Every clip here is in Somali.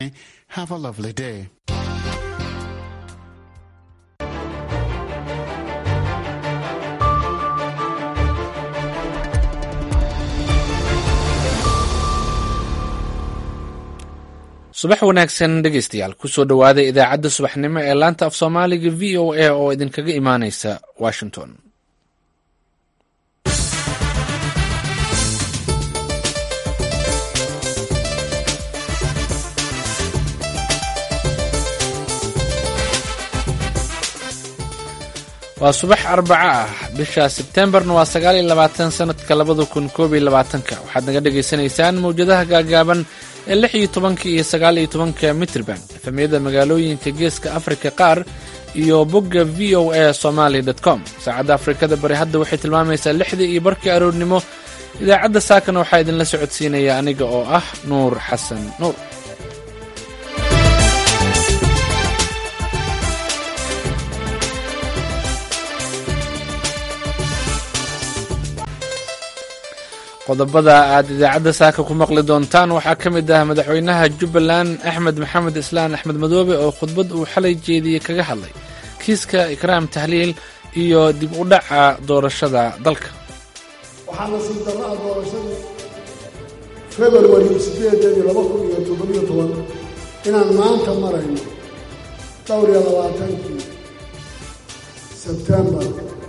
Have a lovely day. subax wanaagsan dhegaystayaal kusoo dhowaada idaacadda subaxnimo ee laanta af soomaaliga v o a oo idinkaga imaaneysa washington. waa subax arbaco ah bisha sebtembarna waa 29 sanadka 2021. waxaad naga dhegaysanaysaan mawjadaha gaagaaban ee 16 iyo 19 mitrban efemyada magaalooyinka geeska afrika qaar iyo bogga voa somali.com. saacadda afrikada bari hadda waxay tilmaamaysaa 6 iyo barkii aroornimo. idaacadda saakana waxaa idinla socodsiinaya aniga oo ah nuur xasan nuur. qodobada aad idaacadda saaka ku maqli doontaan waxaa ka mid ah madaxweynaha jubbaland axmed maxamed islaan axmed madoobe oo khudbad uu xalay jeediyey kaga hadlay kiiska ikraam tahliil iyo dib u dhaca doorashada dalka. waxaa nasiib darraa doorashadii februari 8, 2017 inaan maanta marayno 22 sebtembar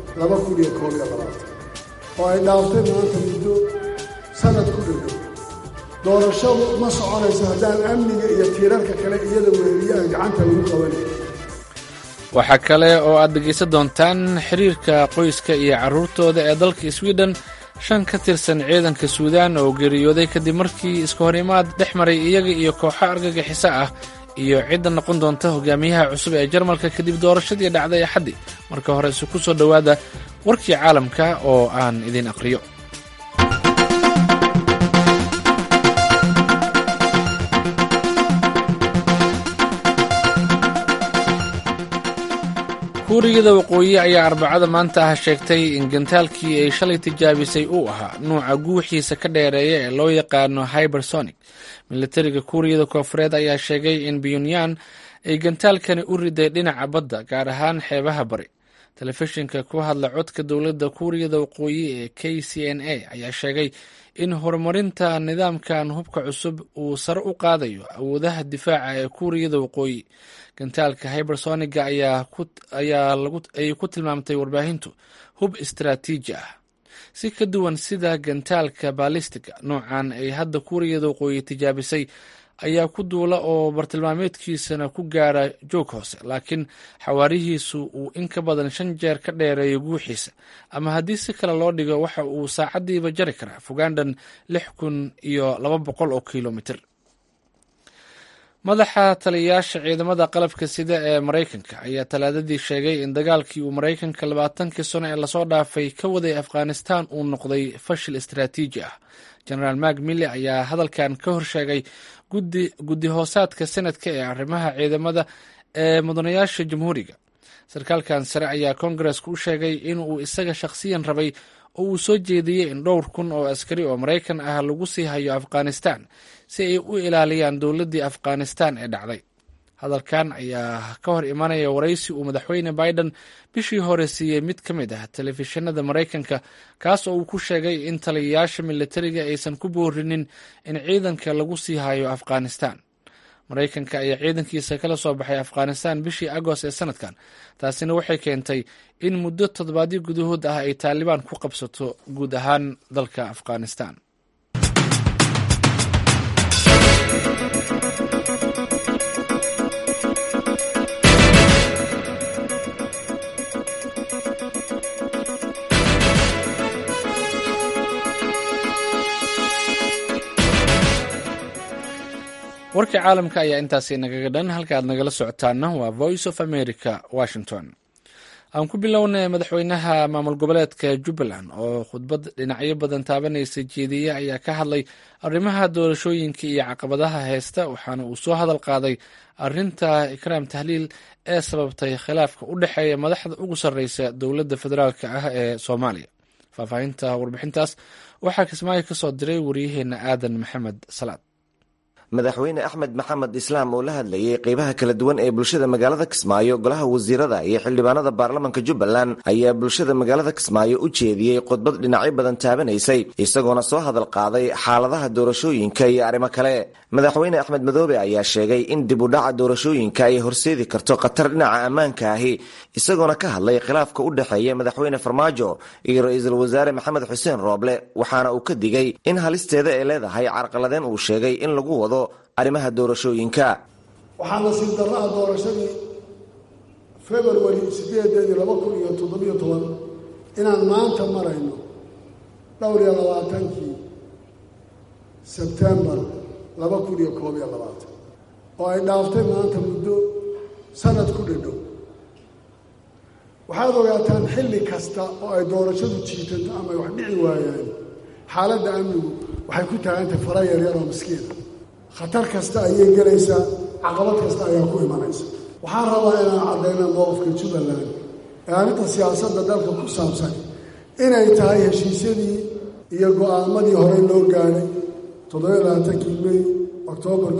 2021 oo ay dhaaftay maanta muddo sanad ku dhigay. doorashadu ma soconayso haddaan amniga iyo tiirarka kale iyada weeriye aan gacanta lagu qabanay. waxaa kale oo aad dhegaysan doontaan xiriirka qoyska iyo carruurtooda ee dalka sweden. 5 ka tirsan ciidanka suudaan oo geeriyooday kadib markii iska hor imaad dhex maray iyaga iyo kooxo argagixiso ah iyo cidda noqon doonta hogaamiyaha cusub ee jarmalka kadib doorashadii dhacday axaddi. marka hore isu ku soo dhowaada warkii caalamka oo aan idin aqriyo. kuuriyada waqooyi ayaa arbacada maanta ah sheegtay in gantaalkii ay shalay tijaabisay uu ahaa nuuca guuxiisa ka dheereeya ee loo yaqaano hybersonic. militariga kuuriyada koofureed ayaa sheegay in pyongyang ay gantaalkani u riday dhinaca badda, gaar ahaan xeebaha bari. telefishinka ku hadla codka dowladda kuuriyada waqooyi ee KCNA ayaa sheegay in horumarinta nidaamkan hubka cusub uu sare u qaadayo awoodaha difaaca ee kuuriyada waqooyi. gantaalka hybersoniga ayay ku tilmaamtay warbaahintu hub istaraatiiji ah, si ka duwan sida gantaalka baalistiga. noocan ay hadda kuuriyada waqooyi tijaabisay ayaa ku duula oo bartilmaameedkiisana ku gaara joog hoose, laakiin xawaarihiisu uu in ka badan 5 jeer ka dheereeyo guuxiisa, ama haddii si kale loo dhigo waxa uu saacadiiba jari karaa fogaandhan 6,200 oo kilomitir. madaxa taliyayaasha ciidamada qalabka sida ee maraykanka ayaa talaadadii sheegay in dagaalkii uu maraykanka 20 sano ee lasoo dhaafay ka waday afghanistan uu noqday fashil istaraatiiji ah. genaraal mark mille ayaa hadalkan ka horsheegay guddi hoosaadka sanadka ee arrimaha ciidamada ee mudanayaasha jamhuuriga. sarkaalkan sare ayaa kongareska u sheegay inuu isaga shakhsiyan rabay oo uu soo jeediyey in 2,000 oo askari oo maraykan ah lagu sii hayo afghanistan si ay u ilaaliyaan dowladdii afghanistan ee dhacday. hadalkan ayaa ka hor imanaya waraysi uu madaxweyne biden bishii hore siiyey mid ka mid ah telefishinada maraykanka, kaas oo uu ku sheegay in taliyayaasha militariga aysan ku boorinin in ciidanka lagu sii hayo afghanistan. maraykanka ayaa ciidankiisa kala soo baxay afghanistan bishii agost ee sanadkan. taasina waxay keentay in muddo 7 gudahood ah ay taalibaan ku qabsato guud ahaan dalka afghanistan. warkii caalamka ayaa intaasi nagaga dhan. halka aad nagala socotaana waa voice of america washington. aan ku bilownay madaxweynaha maamul goboleedka jubbaland oo khudbad dhinacyo badan taabanaysa jeediye ayaa ka hadlay arrimaha doorashooyinka iyo caqabadaha haysta, waxaana uu soo hadal qaaday arinta ikraam tahliil ee sababtay khilaafka u dhexeeya madaxda ugu sarreysa dowladda federaalk ah ee soomaaliya. faahfaahinta warbixintaas waxaa kismaayo ka soo diray waryaheena aadan maxamed salaad. madaxweyne axmed maxamed islaam oo la hadlayay qeybaha kala duwan ee bulshada magaalada kismaayo golaha wasiirada iyo xildhibaanada baarlamanka jubbaland ayaa bulshada magaalada kismaayo u jeediyey khudbad dhinacyo badan taabanaysay isagoona soo hadal qaaday xaaladaha doorashooyinka iyo arrimo kale madaxweyne axmed madoobe ayaa sheegay in dib u dhaca doorashooyinka ay horseedi karto khatar dhinaca ammaanka ahi isagoona ka hadlay khilaafka u dhexeeya madaxweyne farmaajo iyo ra-iisul wasaare maxamed xuseen rooble waxaana uu ka digay in halisteeda ay leedahay carqaladeen uu sheegay in lagu wado arrimaha doorashooyinka. waxaa nasiib darraa doorashadii February 8, 2017 inaan maanta marayno 22 September 2021 oo ay dhaaftay maanta muddo sanad ku dhow. waxaad ogaataan xilli kasta oo ay doorashadu jiitanto ama wax dhici waayaan xaaladda amnigu waxay ku taagantay fara yaryar oo miskiin khatar kasta ayay gelaysaa caqabad kasta ayaa ku imanaysa. waxaan rabaa inaan caddayno mowqifka Jubbaland ee arrinta siyaasadda dalka ku saabsan inay tahay heshiisyadii iyo go'aamadii hore loo gaaray 27 May, October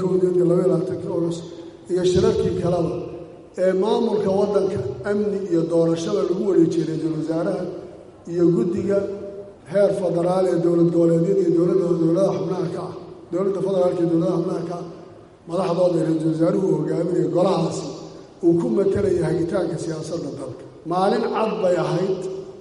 22 August iyo shirarkii kalaba ee maamulka waddanka amni iyo doorashada lagu wareejiyay ra'iisul wasaaraha iyo guddiga heer federaal ee dowlad goboleedyada iyo dowladaha xubnaha ka ah dowladda federaalka iyo dowladaha xubnaha ka ah madaxdooda ra'iisul wasaaruhu hogaaminaya golahaasi uu ku matalaya hagitaanka siyaasadda dalka. maalin cad bay ahayd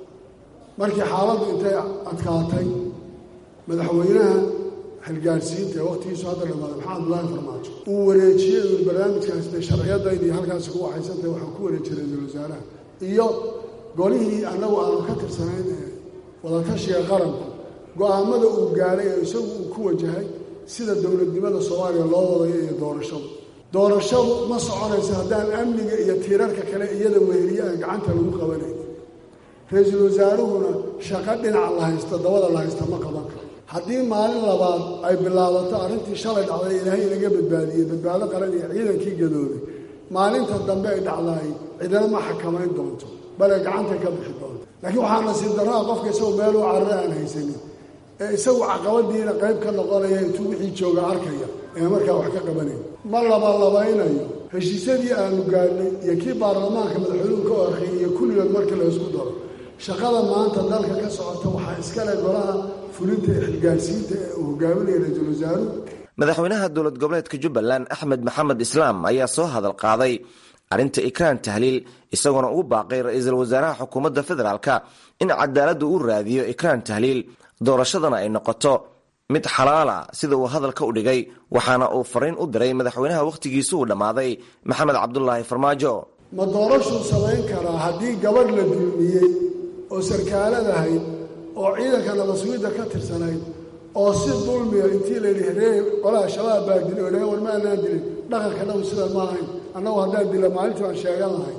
markii xaaladdu intay adkaatay madaxweynaha xilgaarsiinta ee waqtigiisu hadda dhamaaday maxamed abdullaahi farmaajo uu wareejiyey barnaamijkaas bay sharciyadaydii halkaasi ku waxaysantahay waxaan ku wareejiyey ra'iisul wasaaraha iyo golihii annagu aanu ka tirsanayn ee wadatashiga qaranku go'aamada uu gaaray ee isagu uu ku wajahay sida dowladnimada Soomaaliya loo wadayo iyo doorashadu ma soconayso haddaan amniga iyo tiirarka kale iyada weeriyaha gacanta lagu qabanayn. ra'iisul wasaaruhuna shaqo dhinaca la haysta dabada la haysta ma qaban karo. haddii maalin labaad ay bilaabato arrintii shalay dhacday ilaahay inaga badbaadiyey badbaado qaran iyo ciidankii gadooday maalinta dambe ay dhacdaay cidina ma xakamayn doonto bale gacanta ka bixi doonto. laakiin waxaa nasiib darraa qofka isagoo meel u carara aan haysanin ee isagu caqabadiina qayb ka noqonaya intuu wixii jooga arkaya ee markaa wax ka qabanayn ma labaynayo heshiisyadii aanu gaadhnay iyo kii baarlamaanka madaxweynuhu ka orqiyay iyo kulligood markii la isku daro shaqada maanta dalka ka socota waxaa iskale golaha fulinta ee xilgaarsiinta ee uu hogaaminaya ra'iisul wasaaruhu. madaxweynaha dowlad goboleedka Jubbaland Axmed Maxamed Islaam ayaa soo hadal qaaday arrinta Ikraan Tahliil isagoona ugu baaqay ra'iisul wasaaraha xukuumadda federaalka in cadaaladdu uu raadiyo Ikraan Tahliil doorashadana ay noqoto mid xalaala sida uu hadalka u dhigay waxaana uu fariin u diray madaxweynaha waqtigiisu uu dhamaaday maxamed cabdullaahi farmaajo. ma doorashuu samayn karaa haddii gabadh la dulmiyey oo sarkaaladahayd oo ciidanka nabadsugiidda ka tirsanayd oo si dulmiya intii la yidhi reer qolaha shabaab baa dilay oo war ma aanaan dilin dhaqanka dhow sida ma ahayn annagu haddaan dila maalintii waan sheegan lahay.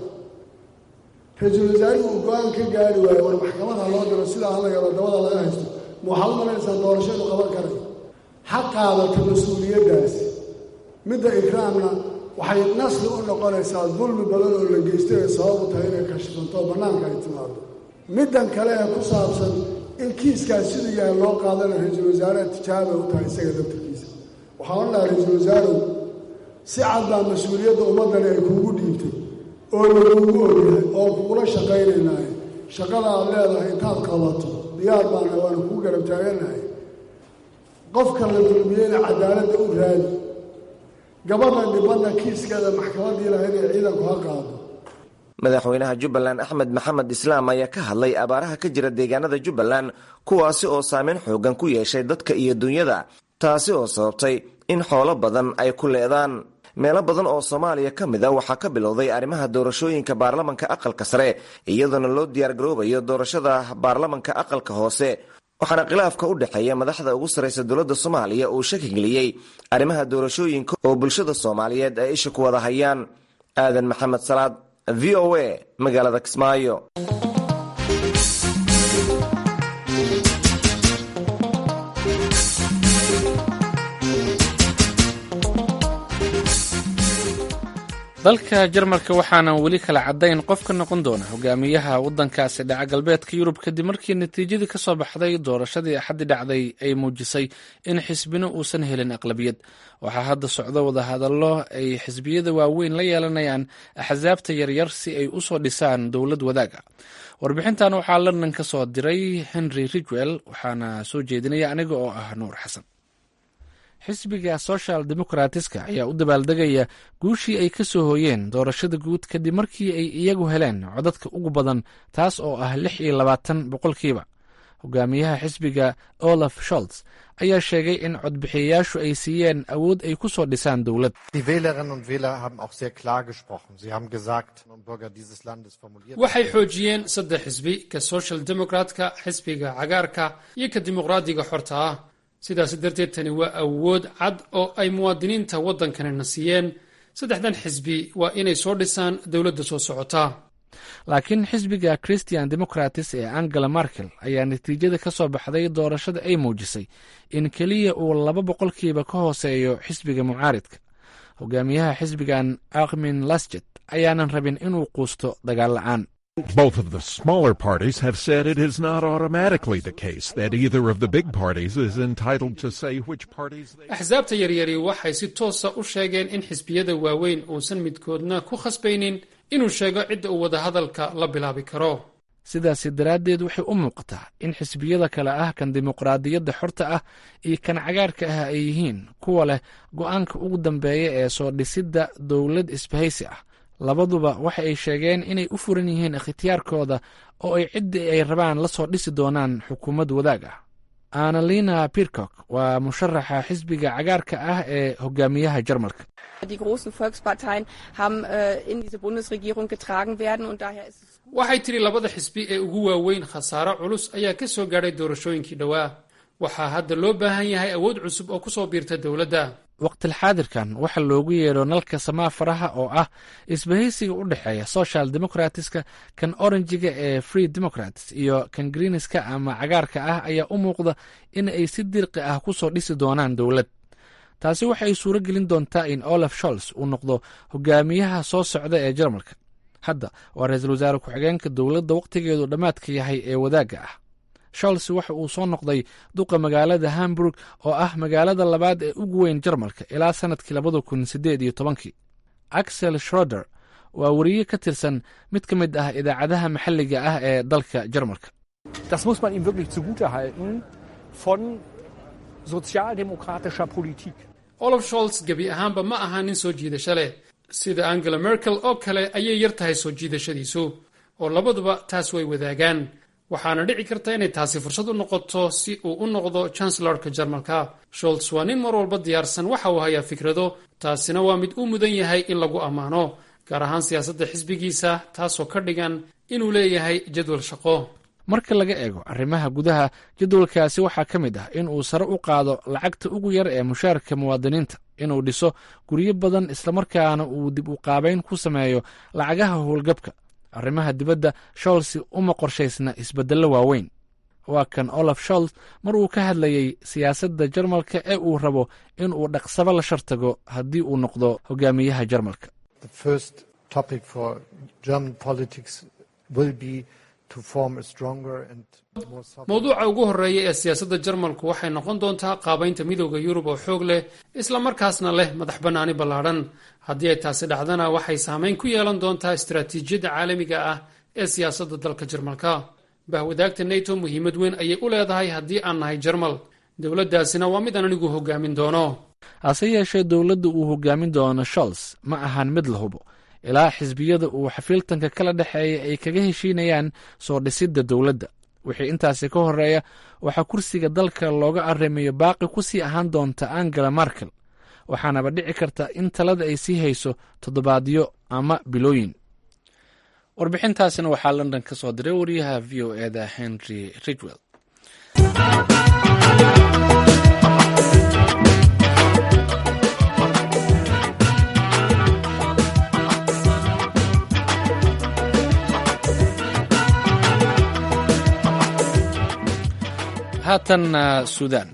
ra'iisul wasaaruhu uu go-aan ka gaari waayo war maxkamada loo diro sidaa hala yaro dabada laga haysto ma waxaad u malaynaysaa doorashadu qaban karay ha qaadato mas-uuliyaddaasi. midda ikraamna waxay nasli u noqonaysaa dulmi badan oo la geystay ee sabab u tahay inay kashifanto oo bannaanka ay timaado. middan kale ee ku saabsan in kiiskaas siduu yahay loo qaadana ra'iisul wasaaraha tijaaba u tahay isaga daftarkiisa. waxaa odhan lahaa ra'iisul wasaarow si cad baa mas-uuliyadda ummaddani ay kuugu dhiibtay oo laguugu ogyahay oo kugula shaqaynaynahay shaqada aad leedahay intaad qabato diyaar baana waana kuu garab taaganahay. qofka la dulmiyeyna cadaaladda u raadi gabadha dhibadda kiiskeeda maxkamaddii lahayd ee ciidanku ha qaado. madaxweynaha Jubbaland Axmed Maxamed Islaam ayaa ka hadlay abaaraha ka jira deegaanada Jubbaland kuwaasi oo saameyn xoogan ku yeeshay dadka iyo dunyada taasi oo sababtay in xoolo badan ay ku leedaan. meelo badan oo Soomaaliya ka mid ah waxaa ka bilowday arrimaha doorashooyinka baarlamanka aqalka sare iyadoona loo diyaar garoobayo doorashada baarlamanka aqalka hoose waxaana khilaafka u dhexeeya madaxda ugu sareysa dowladda Soomaaliya uu shaki geliyey arrimaha doorashooyinka oo bulshada Soomaaliyeed ay isha ku wada hayaan. aadan maxamed salaad VOA magaalada Kismaayo. dalka jarmalka waxaanan weli kala caddayn qof ka noqon doona hogaamiyaha waddankaasi dhaca galbeedka yurub kadib markii natiijadii ka soo baxday doorashadii axaddi dhacday ay muujisay in xisbina uusan helin aqlabiyad. waxaa hadda socdo wadahadallo ay xisbiyada waaweyn la yeelanayaan axsaabta yaryar si ay u soo dhisaan dowlad wadaaga. warbixintan waxaa london ka soo diray henry ridgwell waxaana soo jeedinaya aniga oo ah nuur xasan. xisbiga social democratska ayaa u dabaaldegaya guushii ay ka soo hooyeen doorashada guud kadib markii ay iyagu heleen codadka ugu badan, taas oo ah 26 boqolkiiba. hogaamiyaha xisbiga olaf scholz ayaa sheegay in codbixiyayaashu ay siiyeen awood ay ku soo dhisaan dowlad. waxay xoojiyeen 3 xisbi, ka social demokratka, xisbiga cagaarka iyo ka dimuqraadiga xorta ah. sidaas darteed tani waa awood cad oo ay muwaadiniinta waddankanina siiyeen. 3dan xisbi waa inay soo dhisaan dowladda soo socota. laakiin xisbiga christian democratis ee angela merkel ayaa natiijada ka soo baxday doorashada ay muujisay in keliya uu 2 boqolkiiba ka hooseeyo xisbiga mucaaridka. hogaamiyaha xisbigan armin laschet ayaanan rabin inuu quusto dagaal la'aan. Both of the smaller parties have said it is not automatically the case that either of the big parties is entitled to say which parties they... axsaabta yaryari waxay si toosa u sheegeen in xisbiyada waaweyn uusan midkoodna ku khasbaynin inuu sheego cidda uu wadahadalka la bilaabi karo. sidaasi daraaddeed waxay u muuqataa in xisbiyada kale ah kan dimuqraadiyadda xorta ah iyo kan cagaarka ah ay yihiin kuwa leh go'aanka ugu dambeeya ee soo dhisidda dowlad isbahaysi ah. labaduba waxa ay sheegeen inay u furan yihiin ikhtiyaarkooda oo ay ciddii ay rabaan la soo dhisi doonaan xukuumad wadaag ah. annalena pircock waa musharaxa xisbiga cagaarka ah ee hogaamiyaha jarmalka. waxay tiri 2 xisbi ee ugu waaweyn khasaaro culus ayaa ka soo gaadhay doorashooyinkii dhowaa. waxaa hadda loo baahan yahay awood cusub oo ku soo biirta dowladda. waqtilxaadirkan waxaa loogu yeedho nalka samaafaraha oo ah isbahaysiga u dhexeeya social democratska, kan oranjiga ee free democrats iyo kan greenska ama cagaarka ah ayaa u muuqda in ay si dirqi ah ku soo dhisi doonaan dowlad. taasi waxay suuro gelin doontaa in olaf scholz uu noqdo hogaamiyaha soo socda ee jarmalka. hadda waa ra-iisul wasaare ku-xigeenka dowladda wakhtigeedu dhammaadka yahay ee wadaagga ah. scholz waxa uu soo noqday duqa magaalada hamburg oo ah magaalada labaad ee ugu weyn jarmalka ilaa sanadkii 2018. axel schroeder waa wariye ka tirsan mid ka mid ah idaacadaha maxalliga ah ee dalka jarmalka. Das muss man ihm wirklich zugute halten von sozialdemokratischer Politik. olaf scholz gebi ahaanba ma aha nin soo jiidasho leh. sida angela merkel oo kale ayay yar tahay soo jiidashadiisu, oo labaduba taas way wadaagaan. waxaana dhici karta inay taasi fursad u noqoto si uu u noqdo chancellorka jarmalka. scholz waa nin mar walba diyaarsan, waxa uu hayaa fikrado, taasina waa mid u mudan yahay in lagu ammaano, gaar ahaan siyaasadda xisbigiisa, taasoo ka dhigan inuu leeyahay jadwal shaqo. marka laga eego arrimaha gudaha, jadwalkaasi waxaa ka mid ah in uu sare u qaado lacagta ugu yar ee mushaarka muwaadiniinta, inuu dhiso guryo badan, islamarkaana uu dib u qaabayn ku sameeyo lacagaha howlgabka. arrimaha dibadda scholz uma qorshaysna isbeddello waaweyn. waa kan olaf scholz mar uu ka hadlayay siyaasadda jarmalka ee uu rabo in uu dhaqsaba la shartago haddii uu noqdo hogaamiyaha jarmalka. mowduuca ugu horreeya ee siyaasadda jarmalku waxay noqon doontaa qaabaynta midowda yurub oo xoog leh, isla markaasna leh madax bannaani ballaadhan. haddii ay taasi dhacdana waxay saamayn ku yeelan doontaa istaraatiijiyadda caalamiga ah ee siyaasadda dalka jarmalka. bahwadaagta nato muhiimad weyn ayay u leedahay haddii aan nahay jarmal. dowladdaasina waa mid aan anigu hogaamin doono. hase yeeshee dowladda uu hogaamin doono scholz ma ahan mid la hubo ilaa xisbiyada uu xafiiltanka kala dhexeeya ay kaga heshiinayaan soo dhisidda dowladda. wixii intaasi ka horreeya waxaa kursiga dalka looga arrimayo baaqi ku sii ahaan doonta angela merkel, waxaanaba dhici karta in talada ay sii hayso toddobaadyo ama bilooyin. warbixintaasina waxaa london ka soo diray wariyaha v o eda henry ridgwell. haatan suudaan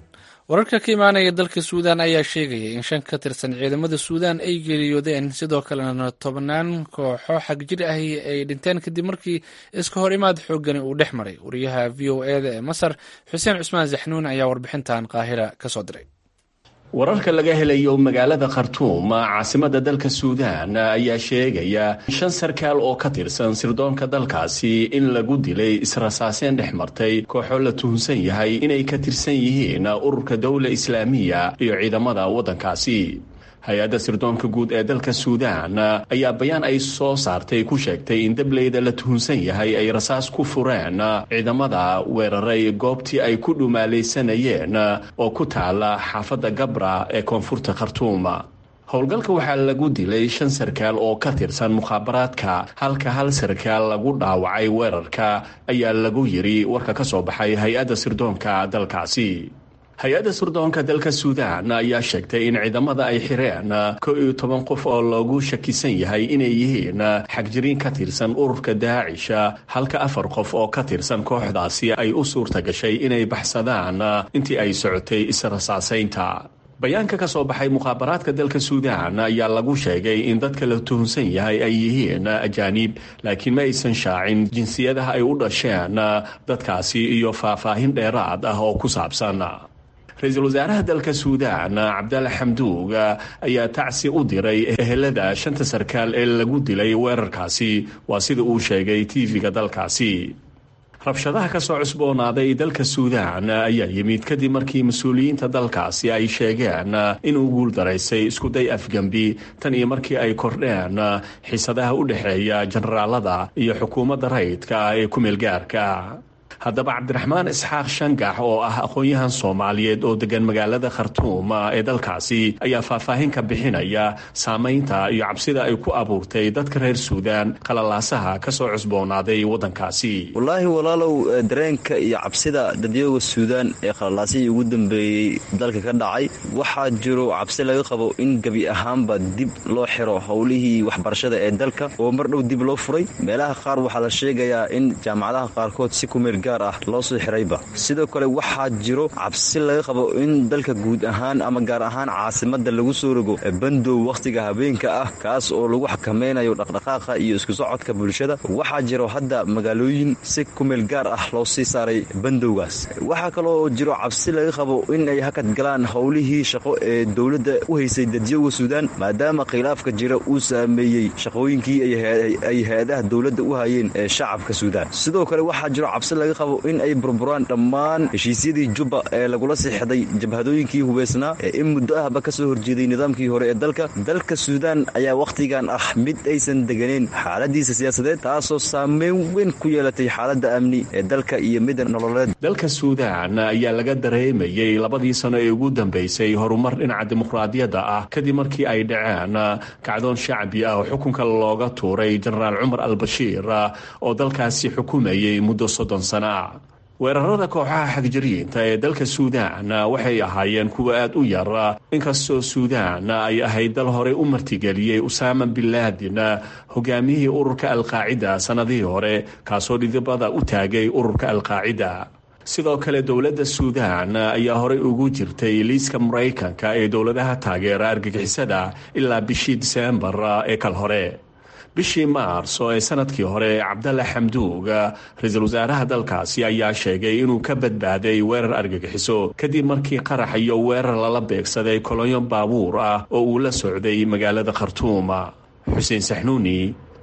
wararka ka imaanaya dalka suudaan ayaa sheegaya in 5 ka tirsan ciidamada suudaan ay geeriyoodeen sidoo kalena 10 kooxo xagjir ahi ay dhinteen kadib markii iska hor imaad xoogani uu dhex maray. wariyaha VOA-da ee Masar Xuseen Cusmaan Zaxnuun ayaa warbixintan Qaahira ka soo diray. wararka laga helayo magaalada Khartoum caasimada dalka Suudaan ayaa sheegaya 5 sarkaal oo ka tirsan sirdoonka dalkaasi in lagu dilay israasaaseen dhexmartay kooxo la tuhunsan yahay inay ka tirsan yihiin ururka dawla islaamiya iyo ciidamada wadankaasi. hay-adda sirdoonka guud ee dalka Suudaan ayaa bayaan ay soo saartay ku sheegtay in dableyda la tuhunsan yahay ay rasaas ku fureen ciidamada weeraray goobtii ay ku dhumaalaysanayeen oo ku taala xaafadda Gabra ee koonfurta Khartoum. howlgalka waxaa lagu dilay 5 sarkaal oo ka tirsan mukhaabaraadka halka 1 sarkaal lagu dhaawacay weerarka ayaa lagu yiri warka ka soo baxay hay-adda sirdoonka dalkaasi. hay-adda sirdoonka dalka Suudaan ayaa sheegtay in ciidamada ay xireen 11 qof oo lagu shakisan yahay inay yihiin xagjiriin ka tirsan ururka Daacish halka 4 qof oo ka tirsan kooxdaasi ay u suurta gashay inay baxsadaan intii ay socotay israsaasaynta. bayaanka ka soo baxay mukhaabaraadka dalka Suudaan ayaa lagu sheegay in dadka la tuhunsan yahay ay yihiin ajaanib laakiin ma aysan shaacin jinsiyadaha ay u dhasheen dadkaasi iyo faahfaahin dheeraad ah oo ku saabsan. ra-iisul wasaaraha dalka Suudaan Cabdalla Xamduug ayaa tacsi u diray ehelada 5 sarkaal ee lagu dilay weerarkaasi waa sida uu sheegay TV-ga dalkaasi. rabshadaha ka soo cusboonaaday dalka Suudaan ayaa yimid kadib markii mas-uuliyiinta dalkaasi ay sheegeen inuu guuldaraysay iskuday afgembi tan iyo markii ay kordheen xiisadaha u dhexeeya generaalada iyo xukuumadda rayidka ee ku meelgaarka. haddaba cabdiraxmaan isxaaq shangax oo ah aqoon-yahan Soomaaliyeed oo degan magaalada Khartoum ee dalkaasi ayaa faahfaahin ka bixinaya saameynta iyo cabsida ay ku abuurtay dadka reer Suudaan qalalaasaha ka soo cusboonaaday wadankaasi. wallaahi walaalow dareenka iyo cabsida dadyoga Suudaan ee qalalaasihii ugu dambeeyey dalka ka dhacay waxaa jiro cabsi laga qabo in gabi ahaanba dib loo xiro howlihii waxbarashada ee dalka oo mar dhow dib loo furay. meelaha qaar waxaa la sheegayaa in jaamacadaha qaarkood si ku meel gaar ah loo soo xirayba. sidoo kale waxaa jiro cabsi laga qabo in dalka guud ahaan ama gaar ahaan caasimada lagu soo rogo bandow wakhtiga habeenka ah kaas oo lagu xakameynayo dhaqdhaqaaqa iyo isku socodka bulshada. waxaa jiro hadda magaalooyin si ku meel gaar ah loo sii saaray bandowgaas. waxaa kaloo jiro cabsi laga qabo in ay hakad galaan howlihii shaqo ee dowladda u haysay dadyoga Suudaan maadaama khilaafka jira uu saameeyey shaqooyinkii ay hay-adaha dowladda u hayeen ee shacabka Suudaan. sidoo kale waxaa jiro cabsi laga qabo in ay burburaan dhammaan heshiisyadii Juba ee lagula sixday jabhadooyinkii hubeysnaa ee in muddo ahba ka soo horjeeday nidaamkii hore ee dalka Suudaan ayaa wakhtigan ah mid aysan deganeen xaaladiisa siyaasadeed taasoo saameyn weyn ku yeelatay xaaladda amni ee dalka iyo mid nololeed. dalka Suudaan ayaa laga dareemayay 2 sano ee ugu dambeysay horumar dhinaca dimuqraadiyadda ah kadib markii ay dhaceen kacdoon shacbi ah oo xukunka looga tuuray Generaal Umar al-Bashir oo dalkaasi xukumayay muddo 30 sano. weerarada kooxaha xagjiriinta ee dalka Suudaan waxay ahaayeen kuwa aad u yar inkastoo Suudaan ay ahayd dal hore u martigeliyay Usaama bin Laden hogaamiyihii ururka al-Qaacida sanadihii hore kaasoo dhidibada u taagay ururka al-Qaacida. sidoo kale dowladda Suudaan ayaa horey ugu jirtay liiska Mareykanka ee dowladaha taageera argagixisada ilaa bishii Diseembar ee kal hore. bishii Maarso ee sanadkii hore Cabdalla Xamduug ra-iisul wasaaraha dalkaasi ayaa sheegay inuu ka badbaaday weerar argagixiso kadib markii qarax iyo weerar lala beegsaday kolonyo baabuur ah oo uu la socday magaalada Khartoum. Xuseen Saxnuuni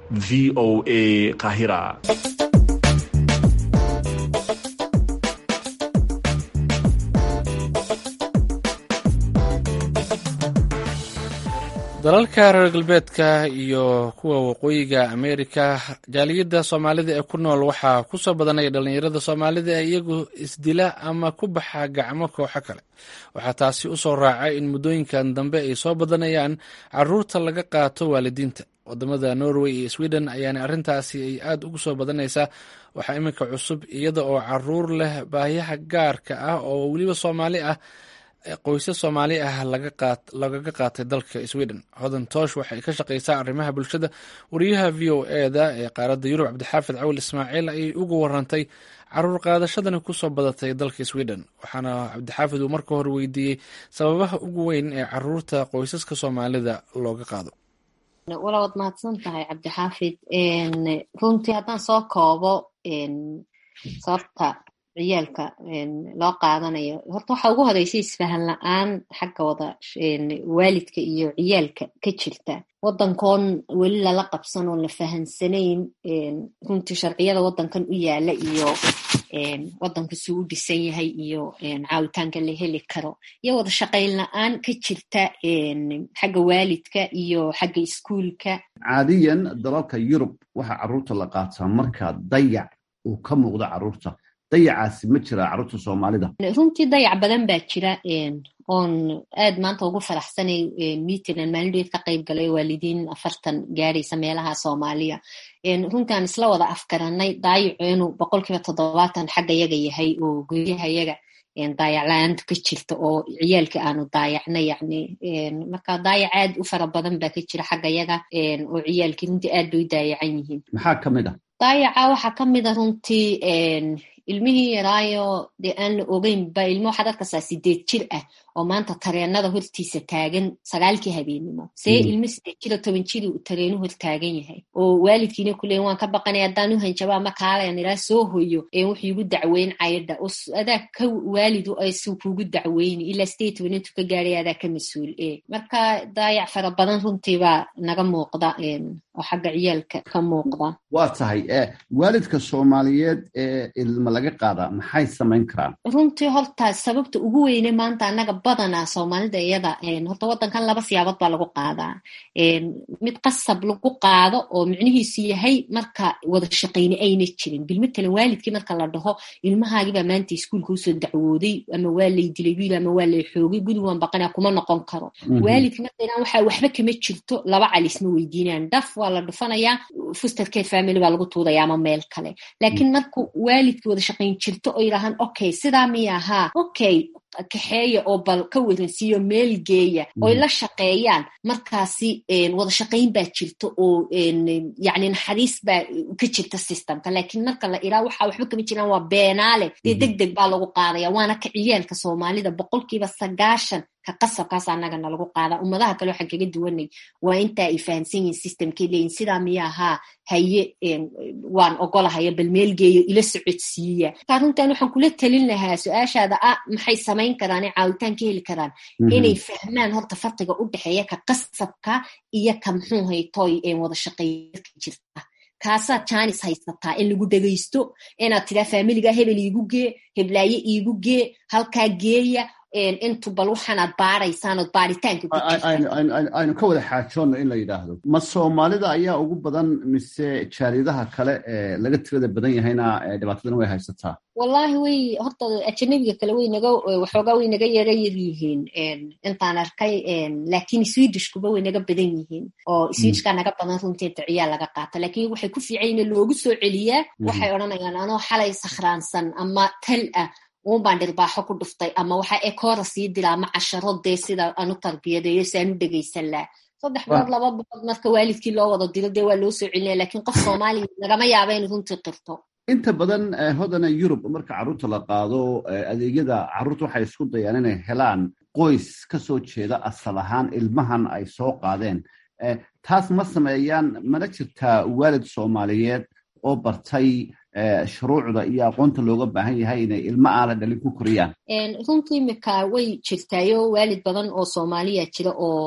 VOA Qaahira. dalalka reer galbeedka iyo kuwa waqooyiga Ameerika jaaliyadda Soomaalida ee ku nool waxaa ku soo badanaya dhalinyarada Soomaalida ee iyagu isdila ama ku baxa gacmo kooxo kale. waxaa taasi u soo raacay in muddooyinkan dambe ay soo badanayaan caruurta laga qaato waalidiinta. wadamada Norway iyo Sweden ayaana arrintaasi ay aad ugu soo badanaysaa. waxaa iminka cusub iyada oo caruur leh baahiyaha gaarka ah oo weliba Soomaali ah qoysas Soomaali ah lagaga qaatay dalka Sweden. Hodan Toosh waxay ka shaqaysaa arrimaha bulshada. Wariyaha VOA-da ee qaaradda Yurub Cabdixaafid Cawil Ismaaciil ay ugu warantay caruur qaadashadani kusoo badatay dalka Sweden. Waxaana Cabdixaafid uu marka hore weydiiyey sababaha ugu weyn ee caruurta qoysaska Soomaalida looga qaado. walaad mahadsan tahay Cabdixaafid. runtii haddaan soo koobo sababta ciyaalka loo qaadanayo, horta waxaa ugu horeysay isfahan la-aan xagga wada waalidka iyo ciyaalka ka jirta wadankoon weli lala qabsan oon la fahansanayn runtii sharciyada wadankan u yaala iyo wadanku suu u dhisan yahay iyo caawitaanka la heli karo iyo wada shaqayn la-aan ka jirta xagga waalidka iyo xagga iskuulka. caadiyan dalalka Yurub waxaa caruurta la qaataa marka dayac uu ka muuqdo caruurta. dayacaasi ma jira caruurta Soomaalida? runtii dayac badan baa jira oon aad maanta ugu faraxsanay meeting aan maalin ka qayb galay waalidiin 40 gaaraysa meelaha Soomaaliya. runtii aan isla wada afkaranay dayacu inuu 70% xagga yaga yahay oo guryaha yaga dayac la-aanta ka jirta oo ciyaalka aanu daayacna yacni marka dayac aad u fara badan baa ka jira xagga yaga oo ciyaalkii runtii aad bay u daayacan yihiin. maxaa ka mid ah dayaca? waxaa ka mid a runtii ilmihii yaraayo dee aan la ogeynba ilmo waxaad arkaysaa 8 jir ah oo maanta tareenada hortiisa taagan 9 habeenimo. see ilmo 8 jir 10 jir uu tareenu hor taagan yahay oo waalidkiina ku leeyahay waan ka baqanay haddaan u hanjaba ama kaalayan ilaa soo hoyo wuxuu igu dacweyn caydha adaa ka waalidu ay suu kugu dacweyni ilaa statement intuu ka gaaray adaa ka mas-uul marka dayac fara badan runtii baa naga muuqda oo xagga ciyaalka ka muuqda. waa tahay waalidka Soomaaliyeed ilma laga qaada maxay samayn karaan? runtii horta sababta ugu weyne maanta anaga badanaa Soomaalida iyada horta wadankan 2 siyaabood baa lagu qaadaa. mid qasab lagu qaado oo micnihiisu yahay marka wada shaqayni ayna jirin. bilmatalan waalidkii marka la dhaho ilmahaagii baa maanta iskuulka usoo dacwooday ama waa lay dilay wiil ama waa lay xoogay guri waan baqanaa kuma noqon karo. waalidkii marka inaan waxba kama jirto 2 calis ma weydiinaan daf waa la dhufanayaa foster care family baa lagu tuudayaa ama meel kale. laakiin marka waalidkii wada shaqayn jirto oo yiraahan okay sidaa miyaha okay kaxeeya oo bal ka waransiiyo meel geeya oo la shaqeeyaan markaasi wada shaqayn baa jirto oo yacni naxariis baa ka jirta systemka. laakiin marka la ilaa waxba kama jiraan waa beenaale degdeg baa lagu qaadaya waana ka ciyaalka Soomaalida 90% ka qasabkaas annagana lagu qaadaa. ummadaha kale waxaan kaga duwanay waa intaa ay fahansan yihiin systemkii leeyihin sidaa miyaha haye waan ogolahaya bal meel geeyo ila socodsiiya. runtaan waxaan kula talin lahaa su-aashaada maxay samayn karaan caawitaan ka heli karaan inay fahmaan horta farqiga u dhexeeya ka qasabka iyo ka muxuu haytooy wada shaqeynka jirta. kaasaa jaanis haysataa in lagu dhagaysto inaad tiraa faamiliga hebel iigu gee heblaaye iigu gee halkaa geeya intu bal waxaanaad baaraysaan ood baaritaanka ku aynu ka wada xaajoonno in la yidhaahdo ma Soomaalida ayaa ugu badan mise jaaliyadaha kale laga tirada badan yahayna dhibaatadan way haysataa? wallaahi way horta ajnabiga kale waxoogaa way naga yar yihiin intaan arkay laakiin Swedishkuba way naga badan yihiin oo Swedishka naga badan runtii ciyaal laga qaata. laakiin waxay ku fiican in loogu soo celiyaa waxay odhanayaan anoo xalay sakhraansan ama tal baan dhirbaaxo ku dhuftay ama waxa ekoora sii dilaa ama casharo dee sida aanu tarbiyadeeyo si aanu dhegaysan laha 3 bilood 2 bilood marka waalidkii loo wada dilo dee waa loo soo celinaya. laakiin qof Soomaaliya lagama yaaba in runtii qirto. inta badan hodana Yurub marka caruurta la qaado adeegyada caruurta waxay isku dayaan inay helaan qoys ka soo jeeda asal ahaan ilmahan ay soo qaadeen. taas ma sameeyaan? mana jirtaa waalid Soomaaliyeed oo bartay shuruucda iyo aqoonta looga baahan yahay inay ilmo aan la dhalin ku koriyaan? runtii imika way jirtaayo waalid badan oo Soomaaliya jira oo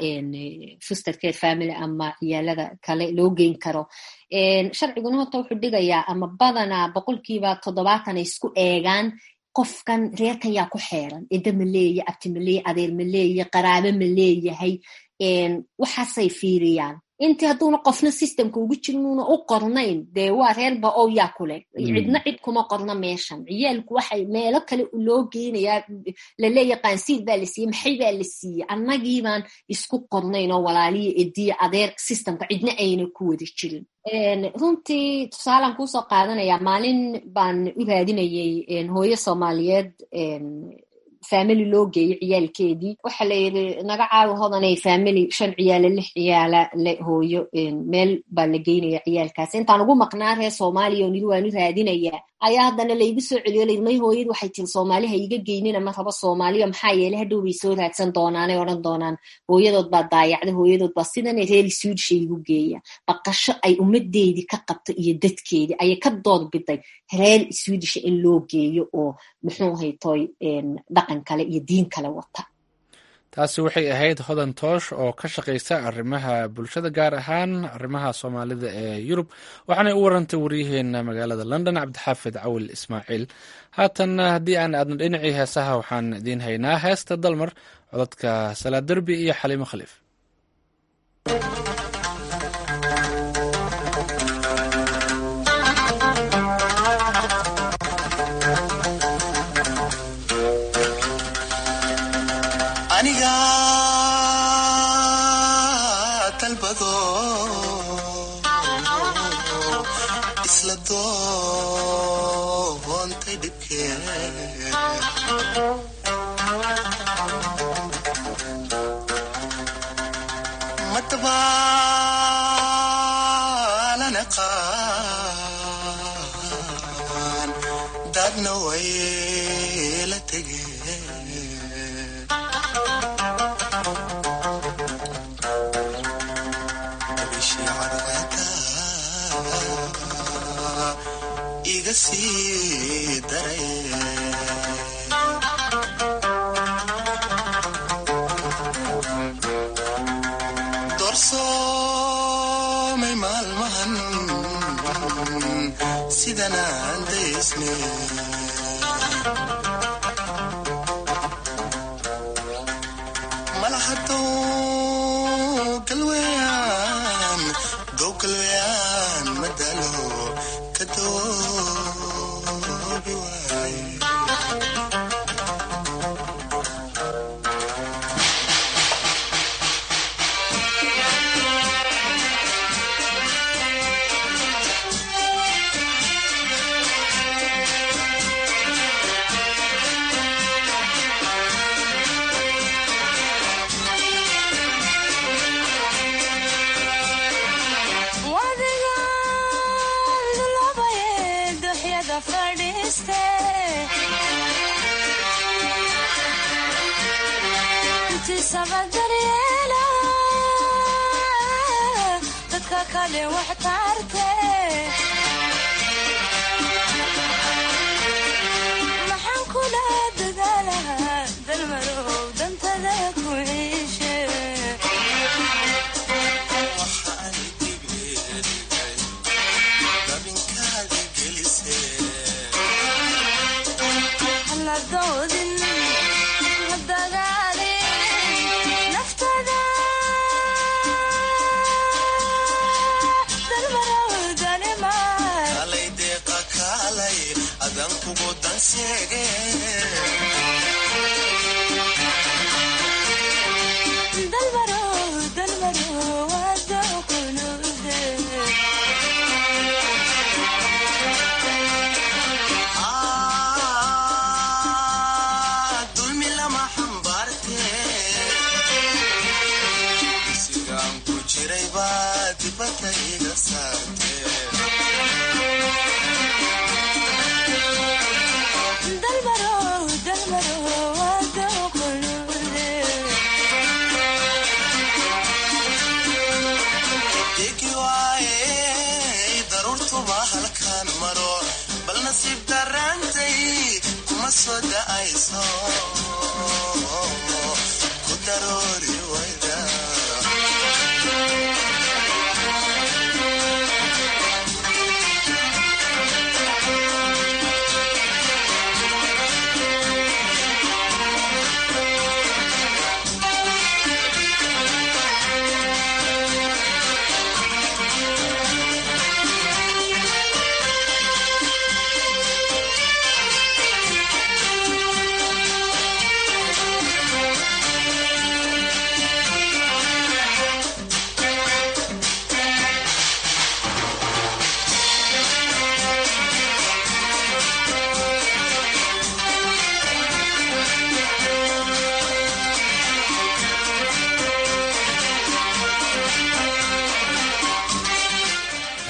foster care family ama ciyaalada kale loo geyn karo. sharciguna horta wuxuu dhigayaa ama badanaa 70% ay isku eegaan qofkan reerkan yaa ku xeeran ida ma leeyahay abti ma leeyahay adeer ma leeyahay qaraabo ma leeyahay waxaasay fiiriyaan. intii hadduuna qofna systemka ugu jirnuuna u qornayn dee waa reerba oo yaa kule cidna cid kuma qorna meeshan. ciyaalku waxay meelo kale loo geynayaa laleeya qaansiil baa la siiyey maxay baa la siiyey annagii baan isku qornayn oo walaaliya ediya adeer systemka cidna ayna ku wada jirin. runtii tusaalaan kuusoo qaadanayaa maalin baan u raadinayay hooyo Soomaaliyeed family loo geeyo ciyaalkeedii waxa la yidhi naga caawi hodanay family 5 ciyaala 6 ciyaala le hooyo meel baa la geynaya ciyaalkaas intaan ugu maqnaa reer Soomaaliya oo nidu waanu raadinaya ayaa haddana la igu soo celiyo leeyahay hooyadu waxay tii Soomaali ha iga geynina ma rabo Soomaaliya maxaa yeelay hadhow bay soo raadsan doonaanay oran doonaan hooyadood baa daayacday hooyadood baa sidan reer Swedish igu geeya baqasho ay umadeedii ka qabto iyo dadkeedii ay ka dood biday reer Swedish in loo geeyo oo muxuu haytay dhaqan kale iyo diin kale wata taasi waxay ahayd Hodan Toosh oo ka shaqeysa arrimaha bulshada gaar ahaan arrimaha Soomaalida ee Yurub waxaana u warantay wariyaheena magaalada London Cabdixaafid Cawil Ismaaciil haatan haddii aan aadna dhinacii heesaha waxaan idiin haynaa heesta Dalmar codadka Salaad Derbi iyo Xaliimo Khaliif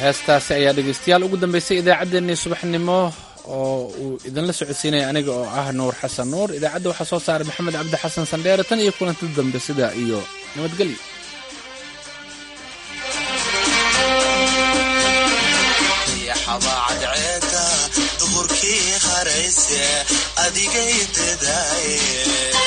heestaasi ayaa dhegaystayaal ugu dambeysay idaacaddeenii subaxnimo oo uu idinla socodsiinaya aniga oo ah nuur xasan nuur. idaacadda waxaa soo saaray maxamed cabdi xasan sandheere. tan iyo kulanti dambe sidaa iyo nabadgelyo. duhurkii harayse adigay dadaaye